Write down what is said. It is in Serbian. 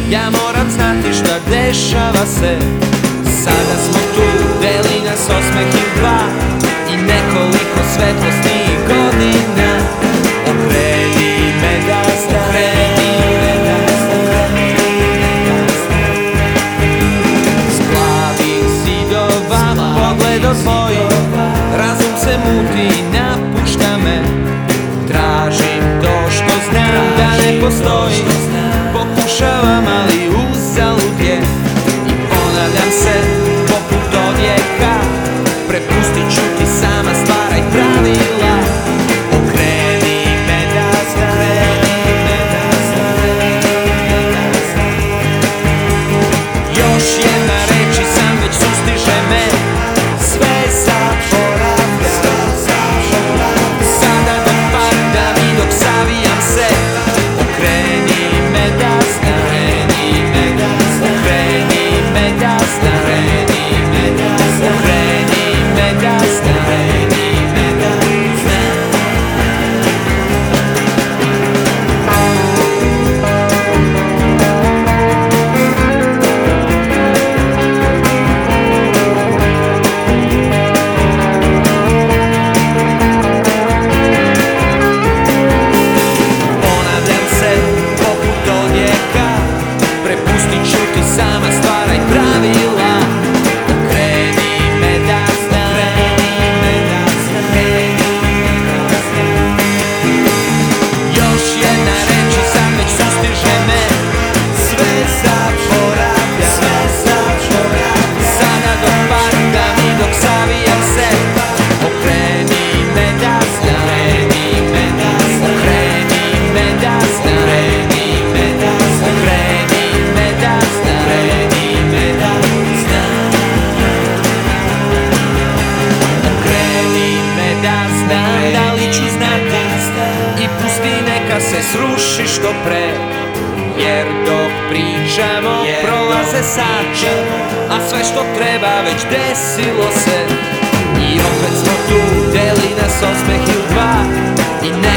Ja moram znati šta dešava se. Sada smo tu, deli nas osmeh i dva i nekoliko svetlosnih godina. Okreni me da znam, s plavih zidova pogledom tvojim razum se muti i napušta me. Tražim to što znam da ne postoji, pokušavam ali uzalud je. I ponavljam se poput odjeka, prepustit ću ti, sama stvaraj pravila. Okreni me da znam, još jedna reč i sam već sustiže me. Sve zaboravljam, sada dok padam i dok savijam se. Okreni me da znam, okreni me da znam, okreni me da znam, okreni me da znam, okreni me da znam, okreni me da znam. Ponavljam se poput odjeka, prepustit ću ti, sama stvaraj pravila. Okreni me da znam, okreni me da znam, okreni me da znam. Još jedna reč i sam već sustiže me. Sve zaboravljam, sve zaboravljam, sada dok padam i dok savijam se. Okreni me da znam, okreni me da znam, okreni me da znam, okreni me da znam, okreni me da znam, okreni me da znam. Okreni me da znam, da li ću znati i pusti neka se sruši što pre. Jer dok pričamo prolaze sati, a sve što treba već desilo se. I opet smo tu, deli nas osmeh i dva i ne